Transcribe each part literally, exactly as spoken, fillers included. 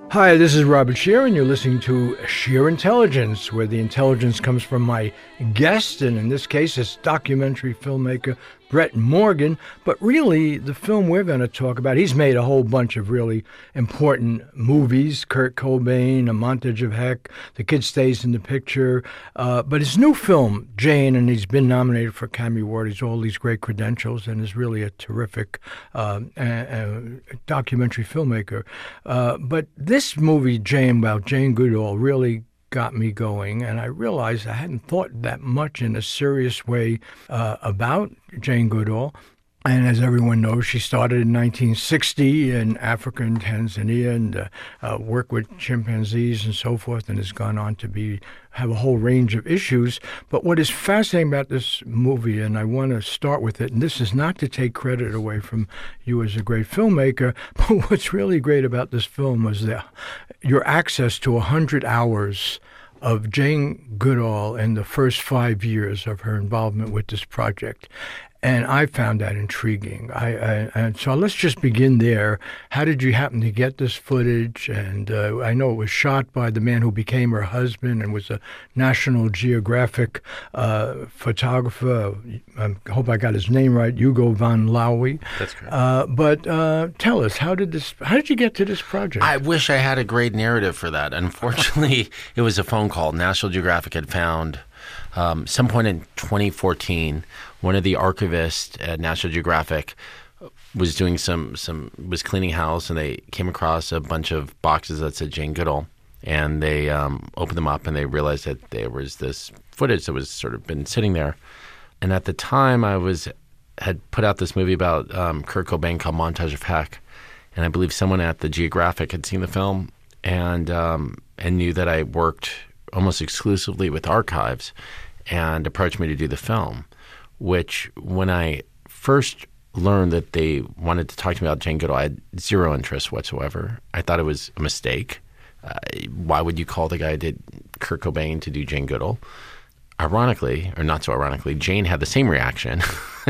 Hi, this is Robert Scheer, and you're listening to Scheer Intelligence, where the intelligence comes from my guest, and in this case, it's documentary filmmaker Brett Morgen. But really, the film we're going to talk about, he's made a whole bunch of really important movies, Kurt Cobain, A Montage of Heck, The Kid Stays in the Picture. Uh, but his new film, Jane, and he's been nominated for Academy Award, he's all these great credentials, and is really a terrific uh, uh, uh, documentary filmmaker. Uh, but this movie, Jane, about Jane Goodall, really got me going, and I realized I hadn't thought that much in a serious way uh, about Jane Goodall. And as everyone knows, she started in nineteen sixty in Africa and Tanzania and uh, uh, worked with chimpanzees and so forth, and has gone on to be have a whole range of issues. But what is fascinating about this movie, and I want to start with it, and this is not to take credit away from you as a great filmmaker, but what's really great about this film was the, your access to one hundred hours of Jane Goodall in the first five years of her involvement with this project. And I found that intriguing. I, I and so let's just begin there. How did you happen to get this footage? And uh, I know it was shot by the man who became her husband and was a National Geographic uh, photographer. I hope I got his name right, Hugo van Laue. That's correct. Uh, but uh, tell us, how did this? How did you get to this project? I wish I had a great narrative for that. Unfortunately, it was a phone call. National Geographic had found um, some point in twenty fourteen. One of the archivists at National Geographic was doing some, some was cleaning house, and they came across a bunch of boxes that said Jane Goodall, and they um, opened them up, and they realized that there was this footage that was sort of been sitting there. And at the time, I was had put out this movie about um, Kurt Cobain called Montage of Heck, and I believe someone at the Geographic had seen the film and um, and knew that I worked almost exclusively with archives, and approached me to do the film. Which, when I first learned that they wanted to talk to me about Jane Goodall, I had zero interest whatsoever. I thought it was a mistake. Uh, why would you call the guy who did Kurt Cobain to do Jane Goodall? Ironically, or not so ironically, Jane had the same reaction.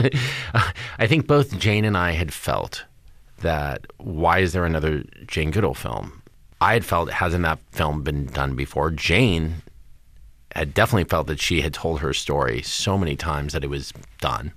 I think both Jane and I had felt that, why is there another Jane Goodall film? I had felt, hasn't that film been done before? Jane had definitely felt that she had told her story so many times that it was done.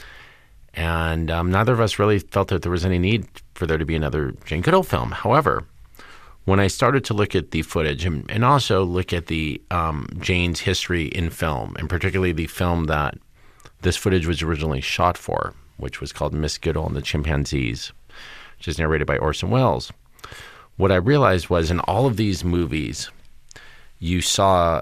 And um, neither of us really felt that there was any need for there to be another Jane Goodall film. However, when I started to look at the footage and, and also look at the um, Jane's history in film, and particularly the film that this footage was originally shot for, which was called Miss Goodall and the Chimpanzees, which is narrated by Orson Welles, what I realized was in all of these movies, you saw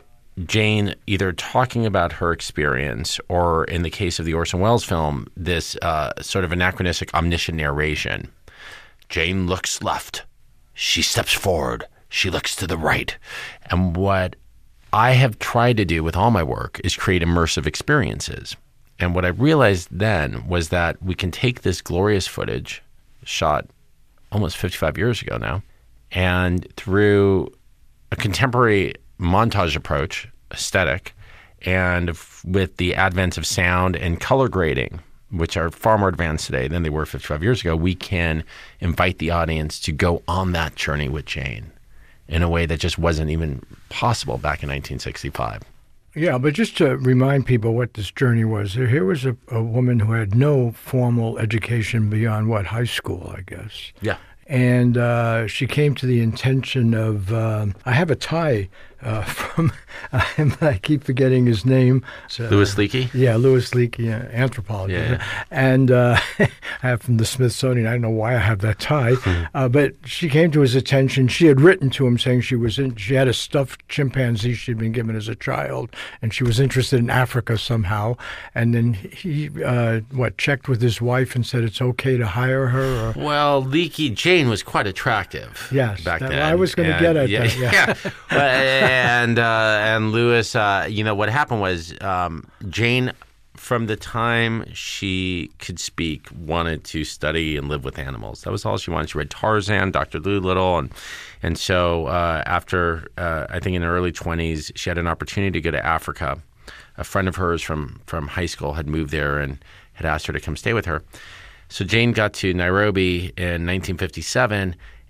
Jane either talking about her experience, or in the case of the Orson Welles film, this uh, sort of anachronistic omniscient narration. Jane looks left. She steps forward. She looks to the right. And what I have tried to do with all my work is create immersive experiences. And what I realized then was that we can take this glorious footage, shot almost fifty-five years ago now, and through a contemporary montage approach, aesthetic, and with the advent of sound and color grading, which are far more advanced today than they were fifty-five years ago, we can invite the audience to go on that journey with Jane in a way that just wasn't even possible back in nineteen sixty-five. Yeah, but just to remind people what this journey was, here was a, a woman who had no formal education beyond, what, high school, I guess. Yeah. And uh, she came to the intention of, uh, I have a tie uh, from, uh, I keep forgetting his name. So, Louis Leakey? Yeah, Louis Leakey, uh, anthropologist. Yeah, yeah. And uh, I have from the Smithsonian. I don't know why I have that tie. Mm-hmm. Uh, but she came to his attention. She had written to him saying she was in, she had a stuffed chimpanzee she'd been given as a child, and she was interested in Africa somehow. And then he, uh, what, checked with his wife and said it's okay to hire her? Or, well, Leakey Jane was quite attractive. Yes, back that, then. I was going to get at yeah, that. Yeah, yeah. and uh, and Louis, uh, you know, what happened was um, Jane, from the time she could speak, wanted to study and live with animals. That was all she wanted. She read Tarzan, Doctor Dolittle, and and so uh, after uh, I think in her early twenties, she had an opportunity to go to Africa. A friend of hers from from high school had moved there and had asked her to come stay with her. So Jane got to Nairobi in nineteen fifty-seven,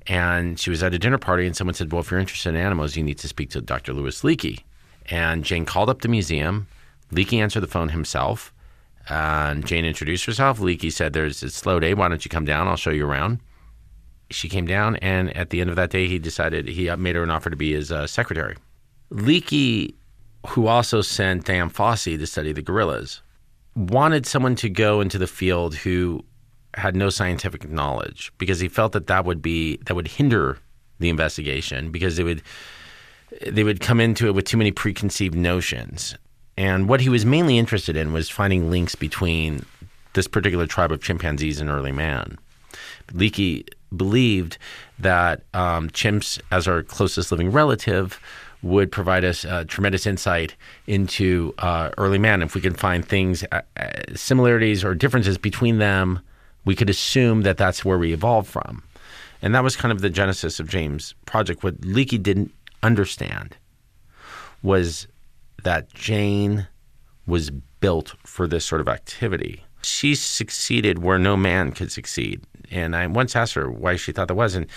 And she was at a dinner party, and someone said, well, if you're interested in animals, you need to speak to Doctor Louis Leakey. And Jane called up the museum. Leakey answered the phone himself. And Jane introduced herself. Leakey said, there's a slow day. Why don't you come down? I'll show you around. She came down, and at the end of that day, he decided he made her an offer to be his uh, secretary. Leakey, who also sent Dian Fossey to study the gorillas, wanted someone to go into the field who had no scientific knowledge, because he felt that that would be that would hinder the investigation, because they would they would come into it with too many preconceived notions. And what he was mainly interested in was finding links between this particular tribe of chimpanzees and early man. Leakey believed that um, chimps, as our closest living relative, would provide us uh, tremendous insight into uh, early man. If we can find things, uh, similarities or differences between them, we could assume that that's where we evolved from. And that was kind of the genesis of Jane's project. What Leakey didn't understand was that Jane was built for this sort of activity. She succeeded where no man could succeed. And I once asked her why she thought that was, and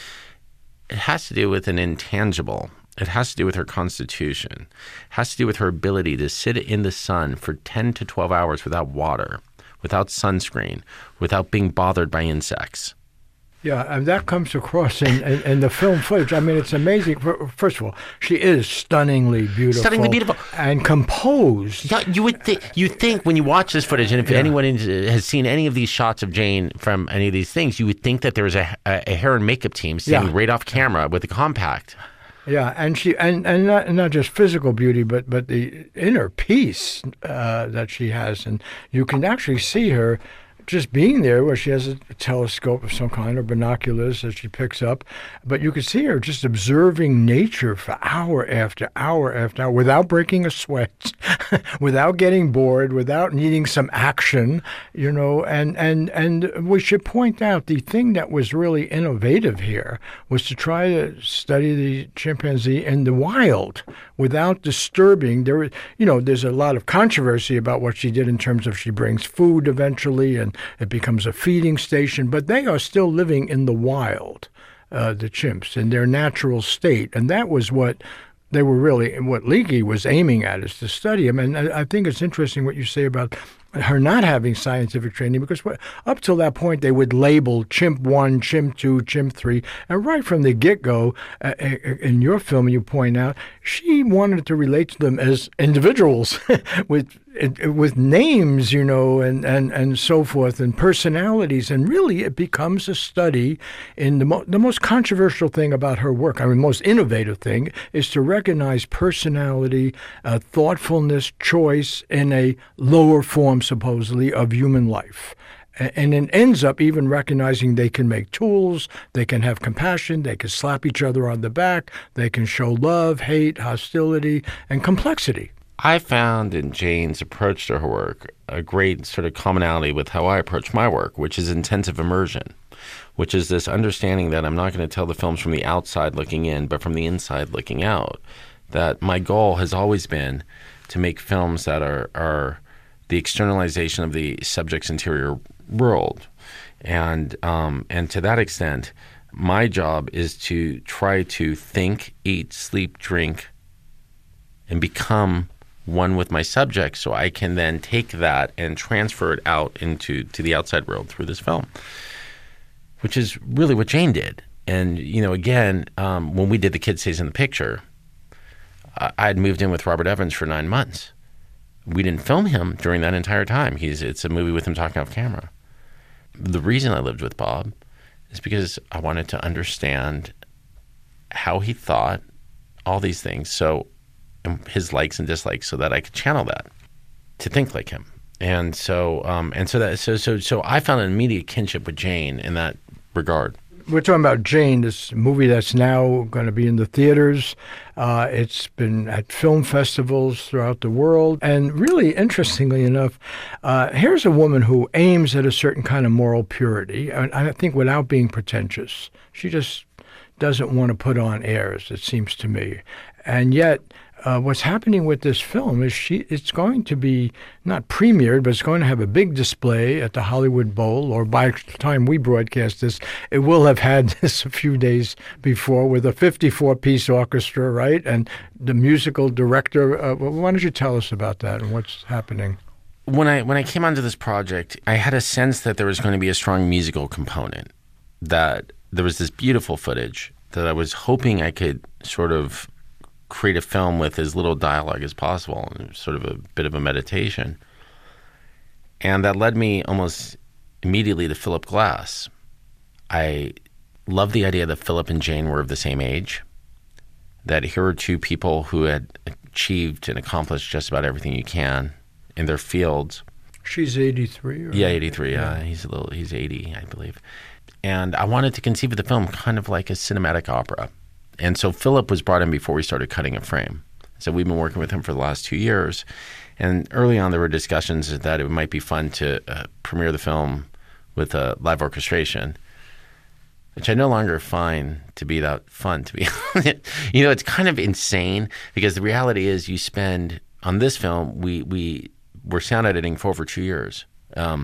it has to do with an intangible. It has to do with her constitution. It has to do with her ability to sit in the sun for ten to twelve hours without water, without sunscreen, without being bothered by insects. Yeah, and that comes across in, in, in the film footage. I mean, it's amazing. First of all, she is stunningly beautiful. Stunningly beautiful. And composed. Yeah, you would think, you think when you watch this footage, and if yeah. anyone has seen any of these shots of Jane from any of these things, you would think that there was a, a, a hair and makeup team standing yeah. right off camera with a compact. Yeah, and she and, and not not just physical beauty, but but the inner peace uh, that she has, and you can actually see her just being there, where she has a telescope of some kind or binoculars that she picks up, but you can see her just observing nature for hour after hour after hour without breaking a sweat, without getting bored, without needing some action, you know. And, and, and we should point out the thing that was really innovative here was to try to study the chimpanzee in the wild without disturbing. There, you know, there's a lot of controversy about what she did in terms of she brings food eventually, and it becomes a feeding station, but they are still living in the wild, uh, the chimps, in their natural state. And that was what they were really, what Leakey was aiming at, is to study them. And I, I think it's interesting what you say about her not having scientific training, because up till that point they would label chimp one, chimp two, chimp three, and right from the get-go, uh, in your film you point out, she wanted to relate to them as individuals with with names, you know, and, and, and so forth, and personalities. And really it becomes a study in the, mo- the most controversial thing about her work, I mean, most innovative thing, is to recognize personality, uh, thoughtfulness, choice in a lower form, supposedly, of human life. And it ends up even recognizing they can make tools, they can have compassion, they can slap each other on the back, they can show love, hate, hostility, and complexity. I found in Jane's approach to her work a great sort of commonality with how I approach my work, which is intensive immersion, which is this understanding that I'm not going to tell the films from the outside looking in, but from the inside looking out. That my goal has always been to make films that are, are the externalization of the subject's interior world. And um, and to that extent, my job is to try to think, eat, sleep, drink, and become one with my subject, so I can then take that and transfer it out into to the outside world through this film, which is really what Jane did. And, you know, again, um, when we did The Kid Stays in the Picture, I had moved in with Robert Evans for nine months. We didn't film him during that entire time. He's It's a movie with him talking off camera. The reason I lived with Bob is because I wanted to understand how he thought, all these things, so his likes and dislikes, so that I could channel that to think like him. And so, um, and so that, so, so, so I found an immediate kinship with Jane in that regard. We're talking about Jane, this movie that's now going to be in the theaters. Uh, it's been at film festivals throughout the world. And really, interestingly enough, uh, here's a woman who aims at a certain kind of moral purity, and I think without being pretentious. She just doesn't want to put on airs, it seems to me. And yet, uh, what's happening with this film is she it's going to be not premiered, but it's going to have a big display at the Hollywood Bowl, or by the time we broadcast this, it will have had this a few days before, with a fifty-four piece orchestra, right? And the musical director. Uh, why don't you tell us about that and what's happening? When I when I came onto this project, I had a sense that there was going to be a strong musical component, that there was this beautiful footage that I was hoping I could sort of create a film with as little dialogue as possible, and sort of a bit of a meditation. And that led me almost immediately to Philip Glass. I love the idea that Philip and Jane were of the same age, that here are two people who had achieved and accomplished just about everything you can in their fields. She's eighty-three? Or? Yeah, eighty-three. Yeah. Uh, he's a little. He's eighty, I believe. And I wanted to conceive of the film kind of like a cinematic opera. And so Philip was brought in before we started cutting a frame. So we've been working with him for the last two years. And early on, there were discussions that it might be fun to uh, premiere the film with a live orchestration, which I no longer find to be that fun, to be honest. You know, it's kind of insane, because the reality is you spend, on this film, we, we were sound editing for over two years. Um,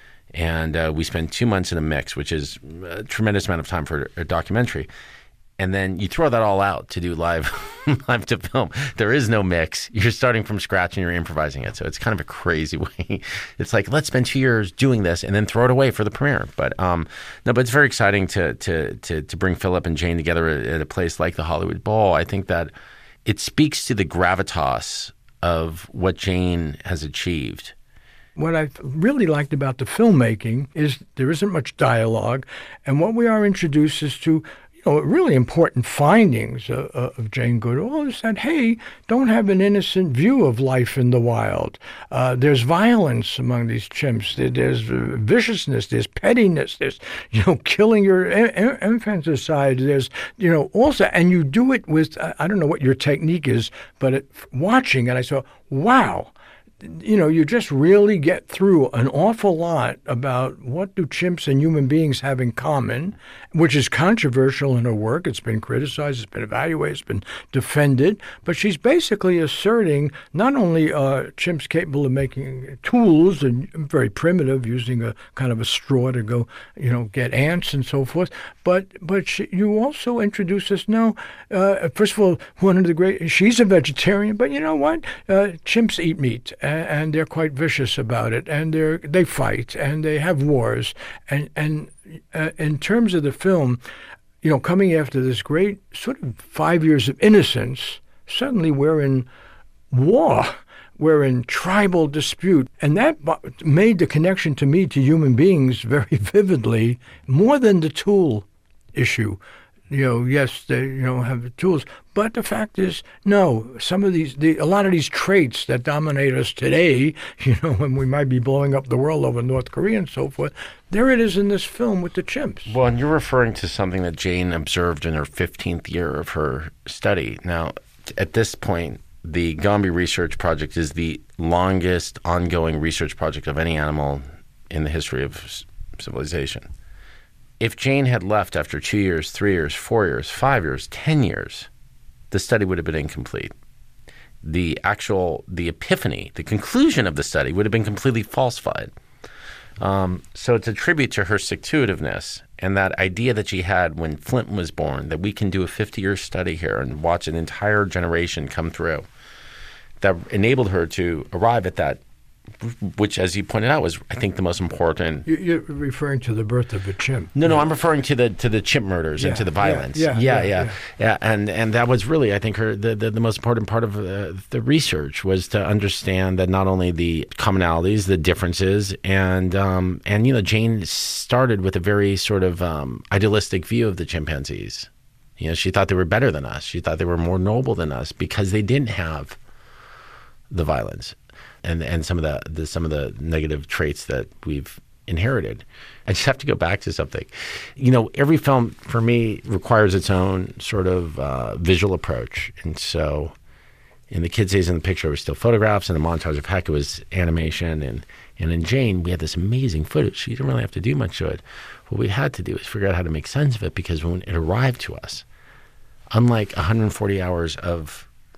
and uh, we spend two months in a mix, which is a tremendous amount of time for a documentary. And then you throw that all out to do live live to film. There is no mix. You're starting from scratch and you're improvising it. So it's kind of a crazy way. It's like, let's spend two years doing this and then throw it away for the premiere. But um, no, but it's very exciting to to to to bring Philip and Jane together at a place like the Hollywood Bowl. I think that it speaks to the gravitas of what Jane has achieved. What I really liked about the filmmaking is there isn't much dialogue, and what we are introduced is to, you know, really important findings uh, uh, of Jane Goodall is that, hey, don't have an innocent view of life in the wild. Uh, there's violence among these chimps. There, there's uh, viciousness. There's pettiness. There's, you know, killing your in- infanticide. There's, you know, also, and you do it with, uh, I don't know what your technique is, but it, watching, and I saw, wow. You know, you just really get through an awful lot about what do chimps and human beings have in common, which is controversial in her work. It's been criticized, it's been evaluated, it's been defended. But she's basically asserting not only are chimps capable of making tools, and very primitive, using a kind of a straw to go, you know, get ants and so forth, but but she, you also introduce us, no, uh, first of all, one of the great, she's a vegetarian, but you know what? Uh, chimps eat meat. And they're quite vicious about it, and they they fight, and they have wars. And and uh, in terms of the film, you know, coming after this great sort of five years of innocence, suddenly we're in war. We're in tribal dispute. And that made the connection to me to human beings very vividly, more than the tool issue. You know, yes, they, you know, have the tools. But the fact is, no, some of these, the, a lot of these traits that dominate us today, you know, when we might be blowing up the world over North Korea and so forth, there it is in this film with the chimps. Well, and you're referring to something that Jane observed in her fifteenth year of her study. Now, at this point, the Gombe Research Project is the longest ongoing research project of any animal in the history of civilization. If Jane had left after two years, three years, four years, five years, ten years, the study would have been incomplete. The actual, the epiphany, the conclusion of the study would have been completely falsified. Um, so it's a tribute to her stick-to-itiveness and that idea that she had when Flint was born, that we can do a fifty-year study here and watch an entire generation come through, that enabled her to arrive at that, which, as you pointed out, was, I think, the most important. You're referring to the birth of a chimp. No, no, I'm referring to the to the chimp murders yeah, and to the violence. Yeah, yeah, yeah, yeah, yeah, yeah. yeah. And and that was really, I think, her the, the, the most important part of uh, the research was to understand that not only the commonalities, the differences, and um, and you know, Jane started with a very sort of um, idealistic view of the chimpanzees. You know, she thought they were better than us. She thought they were more noble than us because they didn't have the violence and and some of the, the some of the negative traits that we've inherited. I just have to go back to something. You know, every film for me requires its own sort of uh, visual approach, and so in the kids' days in the picture, it was still photographs, and the montage of Heck, it was animation, and and in Jane, we had this amazing footage. You didn't really have to do much to it. What we had to do is figure out how to make sense of it, because when it arrived to us, unlike one hundred forty hours of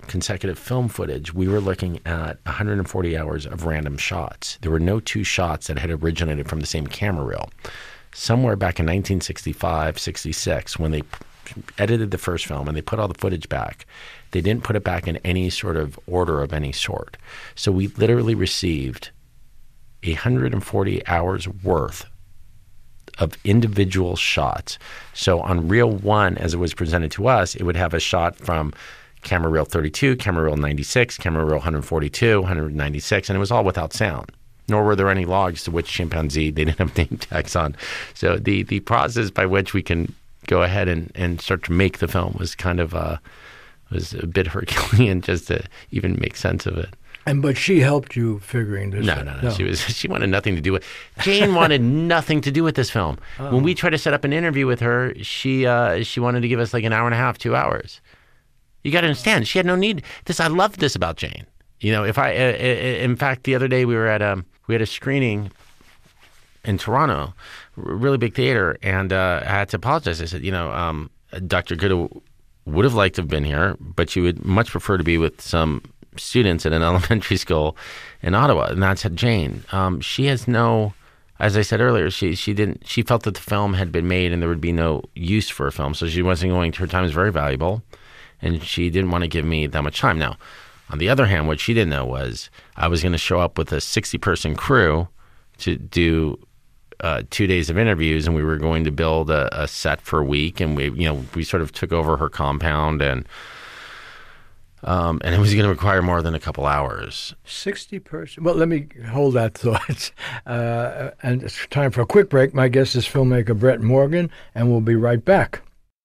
consecutive film footage, we were looking at one hundred forty hours of random shots. There were no two shots that had originated from the same camera reel. Somewhere back in nineteen sixty-five, sixty-six, when they edited the first film and they put all the footage back, they didn't put it back in any sort of order of any sort. So we literally received one hundred forty hours worth of individual shots. So on reel one, as it was presented to us, it would have a shot from camera reel thirty-two, camera reel ninety-six, camera reel one forty-two, one ninety-six, and it was all without sound. Nor were there any logs to which chimpanzee they didn't have name tags on. So the the process by which we can go ahead and, and start to make the film was kind of uh, was a bit Herculean just to even make sense of it. And but she helped you figuring this no, out. No, no, no. She was she wanted nothing to do with Jane wanted nothing to do with this film. Oh. When we tried to set up an interview with her, she uh, she wanted to give us like an hour and a half, two hours. You got to understand, she had no need. This I loved this about Jane. You know, if I, uh, in fact, the other day we were at a we had a screening in Toronto, really big theater, and uh, I had to apologize. I said, you know, um, Doctor Good would have liked to have been here, but she would much prefer to be with some students at an elementary school in Ottawa, and that's Jane. Um, she has no, as I said earlier, she she didn't. She felt that the film had been made and there would be no use for a film, so she wasn't going to. Her time is very valuable, and she didn't want to give me that much time. Now, on the other hand, what she didn't know was I was going to show up with a sixty-person crew to do uh, two days of interviews, and we were going to build a, a set for a week, and we, you know, we sort of took over her compound, and um, and it was going to require more than a couple hours. sixty person. Well, let me hold that thought. Uh, and it's time for a quick break. My guest is filmmaker Brett Morgen, and we'll be right back.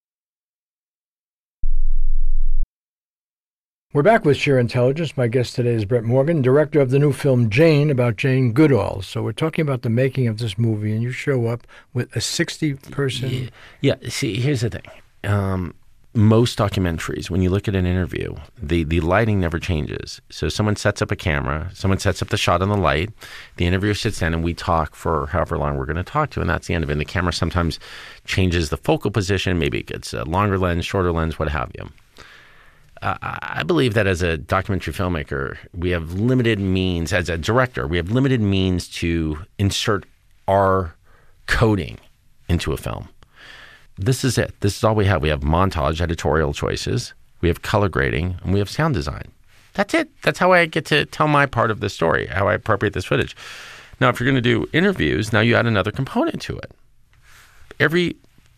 We're back with Sheer Intelligence. My guest today is Brett Morgen, director of the new film Jane, about Jane Goodall. So we're talking about the making of this movie, and you show up with a sixty-person... Yeah. yeah, see, here's the thing. Um, most documentaries, when you look at an interview, the, the lighting never changes. So someone sets up a camera, someone sets up the shot on the light, the interviewer sits down, and we talk for however long we're going to talk to, and that's the end of it. And the camera sometimes changes the focal position. Maybe it gets a longer lens, shorter lens, what have you. Uh, I believe that as a documentary filmmaker, we have limited means, as a director, we have limited means to insert our coding into a film. This is it. This is all we have. We have montage, editorial choices, we have color grading, and we have sound design. That's it. That's how I get to tell my part of the story, how I appropriate this footage. Now, if you're going to do interviews, now you add another component to it. Every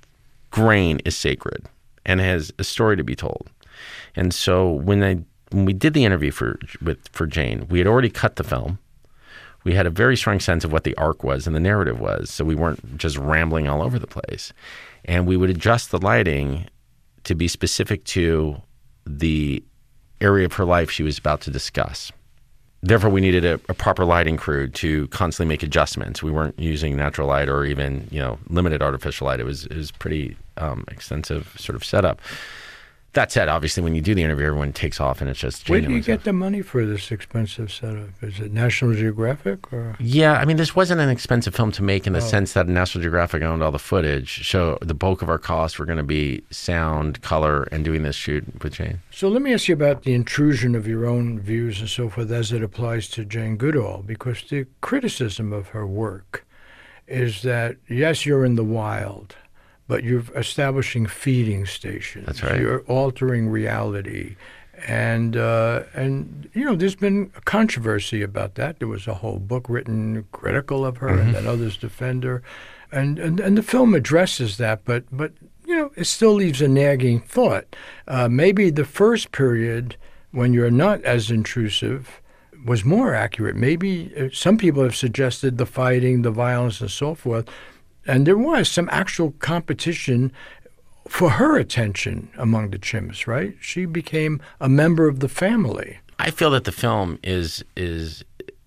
grain is sacred and has a story to be told. And so when I when we did the interview for with for Jane, we had already cut the film. We had a very strong sense of what the arc was and the narrative was, so we weren't just rambling all over the place. And we would adjust the lighting to be specific to the area of her life she was about to discuss. Therefore, we needed a, a proper lighting crew to constantly make adjustments. We weren't using natural light or even, you know, limited artificial light. It was it was pretty um, extensive sort of setup. That said, obviously, when you do the interview, everyone takes off, and it's just Where do you stuff. get the money for this expensive setup? Is it National Geographic? Or? Yeah, I mean, this wasn't an expensive film to make in the Oh. sense that National Geographic owned all the footage. So the bulk of our costs were going to be sound, color, and doing this shoot with Jane. So let me ask you about the intrusion of your own views and so forth as it applies to Jane Goodall, because the criticism of her work is that, yes, you're in the wild, but you're establishing feeding stations. That's right. You're altering reality. And, uh, and you know, there's been a controversy about that. There was a whole book written critical of her, Mm-hmm. and then others defend her. And, and, and the film addresses that, but, but you know, it still leaves a nagging thought. Uh, maybe the first period, when you're not as intrusive, was more accurate. Maybe uh, some people have suggested the fighting, the violence, and so forth. And there was some actual competition for her attention among the chimps, right? She became a member of the family. I feel that the film is is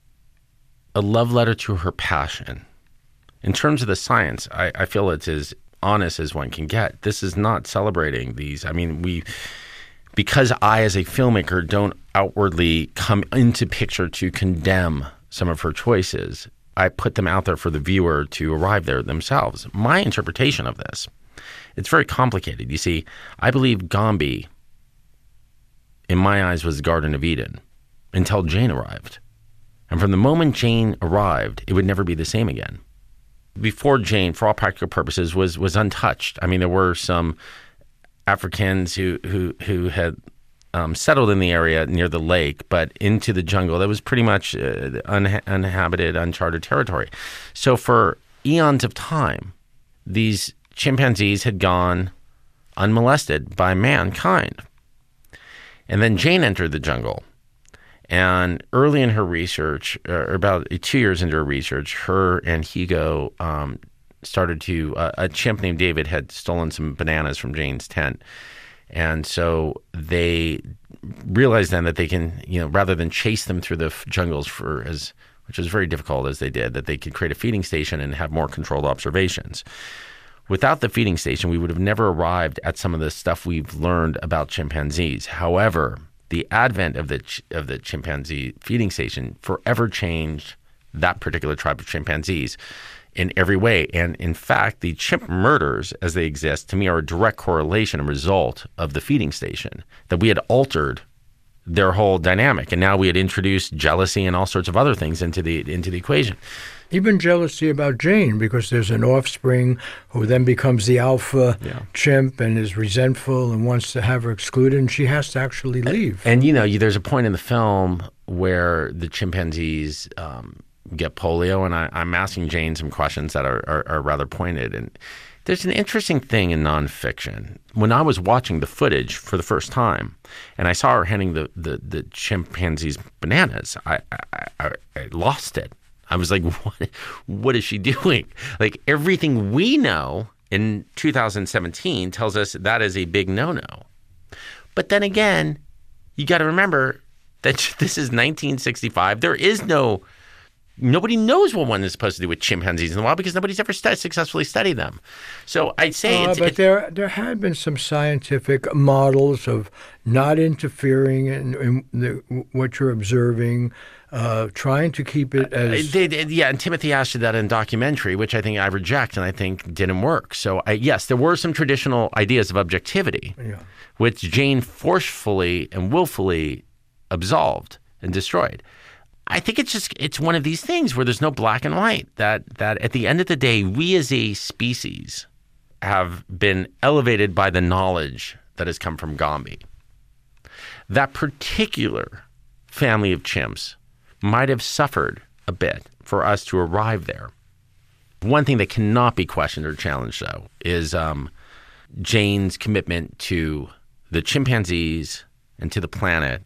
a love letter to her passion. In terms of the science, I, I feel it's as honest as one can get. This is not celebrating these. I mean, we because I, as a filmmaker, don't outwardly come into picture to condemn some of her choices, I put them out there for the viewer to arrive there themselves. My interpretation of this, it's very complicated. You see, I believe Gombe in my eyes, was the Garden of Eden until Jane arrived. And from the moment Jane arrived, it would never be the same again. Before Jane, for all practical purposes, was was untouched. I mean, there were some Africans who who who had um, settled in the area near the lake, but into the jungle that was pretty much uh, un- uninhabited, uncharted territory. So for eons of time, these chimpanzees had gone unmolested by mankind. And then Jane entered the jungle. And early in her research, or about two years into her research, her and Hugo um, started to, uh, a chimp named David had stolen some bananas from Jane's tent. And so they realized then that they can, you know, rather than chase them through the f- jungles for as, which was very difficult as they did, that they could create a feeding station and have more controlled observations. Without the feeding station, we would have never arrived at some of the stuff we've learned about chimpanzees. However, the advent of the ch- of the chimpanzee feeding station forever changed that particular tribe of chimpanzees in every way. And in fact, the chimp murders as they exist, to me, are a direct correlation and result of the feeding station, that we had altered their whole dynamic. And now we had introduced jealousy and all sorts of other things into the into the equation. Even jealousy about Jane, because there's an offspring who then becomes the alpha yeah. chimp and is resentful and wants to have her excluded, and she has to actually leave. And, and you know, you, there's a point in the film where the chimpanzees um, get polio, and I, I'm asking Jane some questions that are, are, are rather pointed. And there's an interesting thing in nonfiction. When I was watching the footage for the first time, and I saw her handing the, the, the chimpanzees bananas, I, I, I, I lost it. I was like, what, what is she doing? Like, everything we know in two thousand seventeen tells us that is a big no-no. But then again, you got to remember that this is nineteen sixty-five. There is no, nobody knows what one is supposed to do with chimpanzees in the wild because nobody's ever stu- successfully studied them. So I'd say uh, it's... But it's, there there had been some scientific models of not interfering in, in the, what you're observing, Uh, trying to keep it as... Uh, they, they, yeah, and Timothy asked you that in documentary, which I think I reject and I think didn't work. So, I, yes, there were some traditional ideas of objectivity, yeah. which Jane forcefully and willfully absolved and destroyed. I think it's just, it's one of these things where there's no black and white, that, that at the end of the day, we as a species have been elevated by the knowledge that has come from Gombe. That particular family of chimps might have suffered a bit for us to arrive there. One thing that cannot be questioned or challenged, though, is um, Jane's commitment to the chimpanzees and to the planet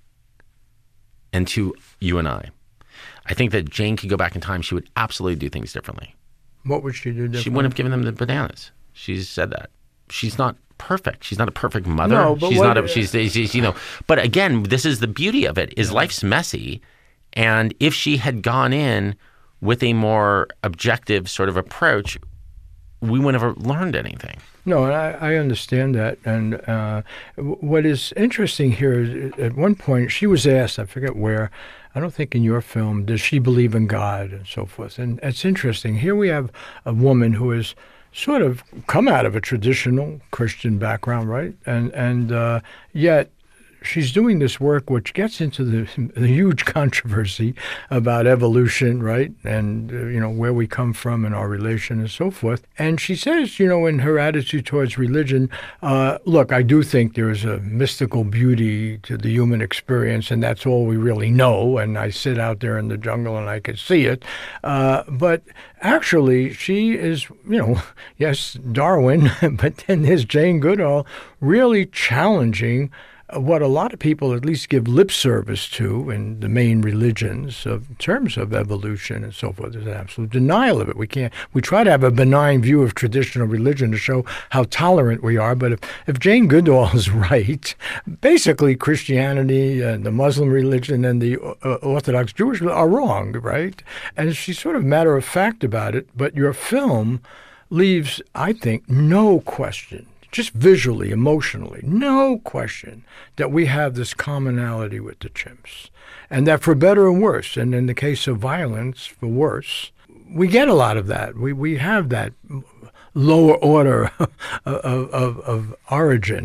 and to you and I. I think that Jane could go back in time. She would absolutely do things differently. What would she do differently? She wouldn't have given them the bananas. She's said that. She's not perfect. She's not a perfect mother. No, but she's what, not a, she's, she's, you know, but again, this is the beauty of it, is yeah. life's messy. And if she had gone in with a more objective sort of approach, we wouldn't have learned anything. No, and I, I understand that. And uh, what is interesting here is at one point she was asked, I forget where, I don't think in your film, does she believe in God and so forth. And it's interesting. Here we have a woman who has sort of come out of a traditional Christian background, right? And, and uh, yet she's doing this work which gets into the, the huge controversy about evolution, right? And, uh, you know, where we come from and our relation and so forth. And she says, you know, in her attitude towards religion, uh, look, I do think there is a mystical beauty to the human experience, and that's all we really know. And I sit out there in the jungle and I can see it. Uh, but actually, she is, you know, yes, Darwin, but then there's Jane Goodall really challenging what a lot of people at least give lip service to in the main religions of in terms of evolution and so forth. There's an absolute denial of it. We can't. We try to have a benign view of traditional religion to show how tolerant we are. But if, if Jane Goodall is right, basically Christianity and the Muslim religion and the uh, Orthodox Jewish are wrong, right? And she's sort of matter of fact about it. But your film leaves, I think, no question, just visually, emotionally, no question that we have this commonality with the chimps. And that for better or worse, and in the case of violence, for worse, we get a lot of that. We we have that lower order of, of, of origin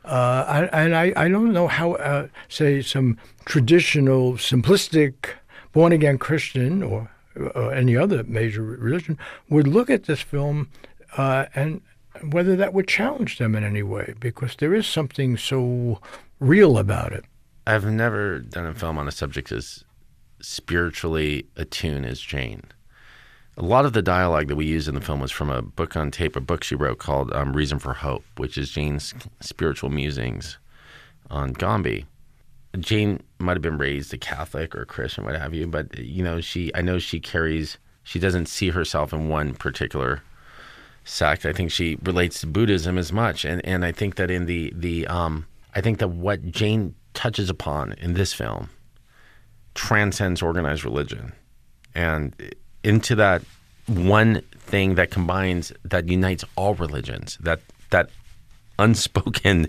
Uh, I, and I, I don't know how, uh, say, some traditional, simplistic, born-again Christian or, or any other major religion would look at this film uh, and whether that would challenge them in any way, because there is something so real about it. I've never done a film on a subject as spiritually attuned as Jane. A lot of the dialogue that we use in the film was from a book on tape, a book she wrote called um, Reason for Hope, which is Jane's spiritual musings on Gombe. Jane might have been raised a Catholic or a Christian, what have you, but you know, she I know she carries, she doesn't see herself in one particular sect. I think she relates to Buddhism as much, and and I think that in the the um, I think that what Jane touches upon in this film transcends organized religion, and into that one thing that combines, that unites all religions, that that unspoken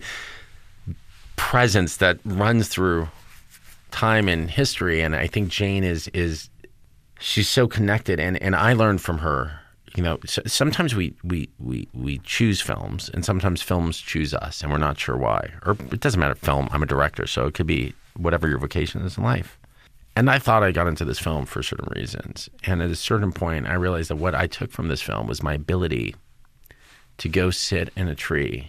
presence that runs through time and history. And I think Jane is is she's so connected, and, and I learned from her. You know, so sometimes we, we, we, we choose films, and sometimes films choose us, and we're not sure why. Or it doesn't matter, film, I'm a director, so it could be whatever your vocation is in life. And I thought I got into this film for certain reasons. And at a certain point, I realized that what I took from this film was my ability to go sit in a tree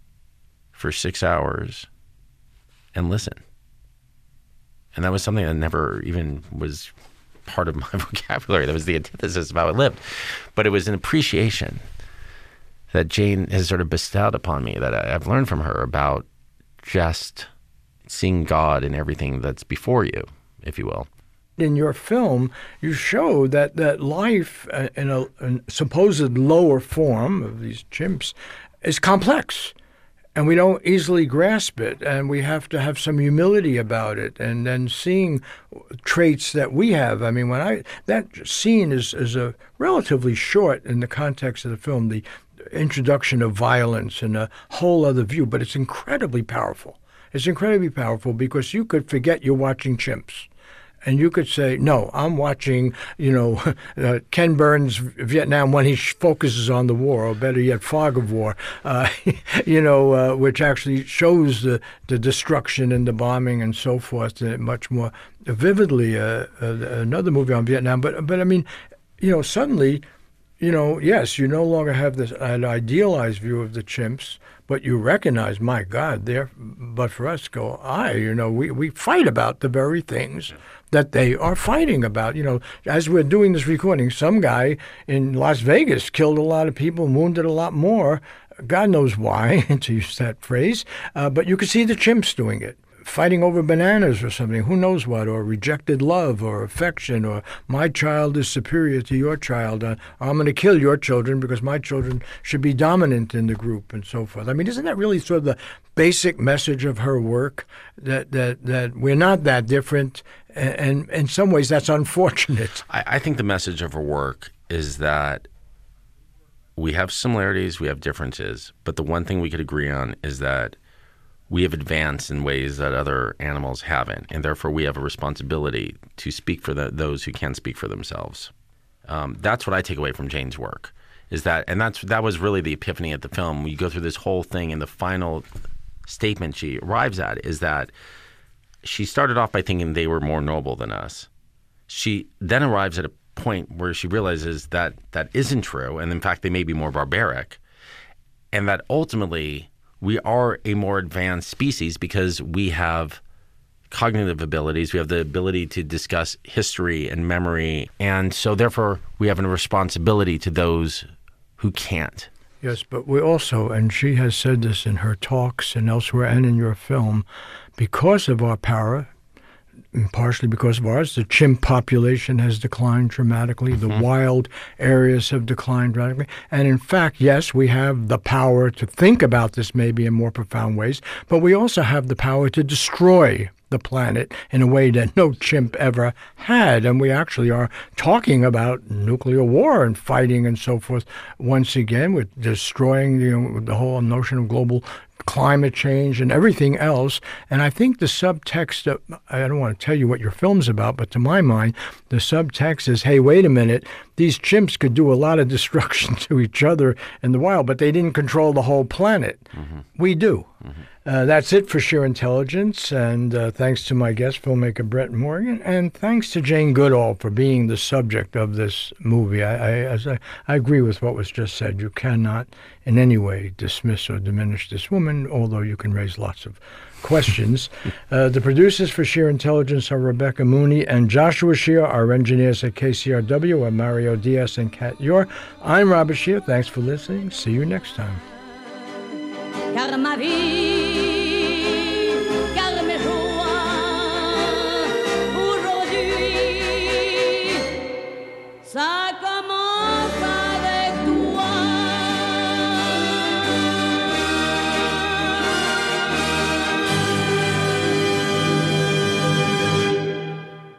for six hours and listen. And that was something that never even was part of my vocabulary. That was the antithesis of how I lived. But it was an appreciation that Jane has sort of bestowed upon me, that I've learned from her about just seeing God in everything that's before you, if you will. In your film, you show that, that life uh, in a, a supposed lower form of these chimps is complex, and we don't easily grasp it, and we have to have some humility about it, and then seeing traits that we have. I mean, when I that scene is, is a relatively short in the context of the film, the introduction of violence and a whole other view, but it's incredibly powerful. It's incredibly powerful because you could forget you're watching chimps. And you could say, no, I'm watching, you know, uh, Ken Burns' Vietnam when he focuses on the war, or better yet, Fog of War, uh, you know, uh, which actually shows the, the destruction and the bombing and so forth uh, much more vividly. Uh, uh, another movie on Vietnam. But, but I mean, you know, suddenly, you know, yes, you no longer have this an idealized view of the chimps, but you recognize, my God, there, but for us go, I, you know, we, we fight about the very things that they are fighting about. You know, as we're doing this recording, some guy in Las Vegas killed a lot of people, wounded a lot more. God knows why, to use that phrase. Uh, but you could see the chimps doing it, fighting over bananas or something, who knows what, or rejected love or affection, or my child is superior to your child, uh, I'm going to kill your children because my children should be dominant in the group, and so forth. I mean, isn't that really sort of the basic message of her work, that that, that we're not that different, and, and in some ways that's unfortunate? I, I think the message of her work is that we have similarities, we have differences, but the one thing we could agree on is that we have advanced in ways that other animals haven't, and therefore we have a responsibility to speak for the, those who can't speak for themselves. Um, that's what I take away from Jane's work, is that, and that's that was really the epiphany at the film. When you go through this whole thing, and the final statement she arrives at is that she started off by thinking they were more noble than us. She then arrives at a point where she realizes that that isn't true, and in fact they may be more barbaric, and that ultimately we are a more advanced species because we have cognitive abilities. We have the ability to discuss history and memory. And so therefore, we have a responsibility to those who can't. Yes, but we also, and she has said this in her talks and elsewhere and in your film, because of our power, and partially because of ours, the chimp population has declined dramatically. Mm-hmm. The wild areas have declined dramatically. And in fact, yes, we have the power to think about this maybe in more profound ways, but we also have the power to destroy the planet in a way that no chimp ever had. And we actually are talking about nuclear war and fighting and so forth once again, with destroying, you know, the whole notion of global climate change and everything else. And I think the subtext of, I don't want to tell you what your film's about, but to my mind, the subtext is, hey, wait a minute, these chimps could do a lot of destruction to each other in the wild, but they didn't control the whole planet. Mm-hmm. We do. Mm-hmm. Uh, that's it for Sheer Intelligence, and uh, thanks to my guest, filmmaker Brett Morgen, and thanks to Jane Goodall for being the subject of this movie. I, I, as I, I agree with what was just said. You cannot in any way dismiss or diminish this woman, although you can raise lots of questions. uh, the producers for Sheer Intelligence are Rebecca Mooney and Joshua Shear. Our engineers at K C R W are Mario Diaz and Kat Yor. I'm Robert Shear. Thanks for listening. See you next time. Car ma vie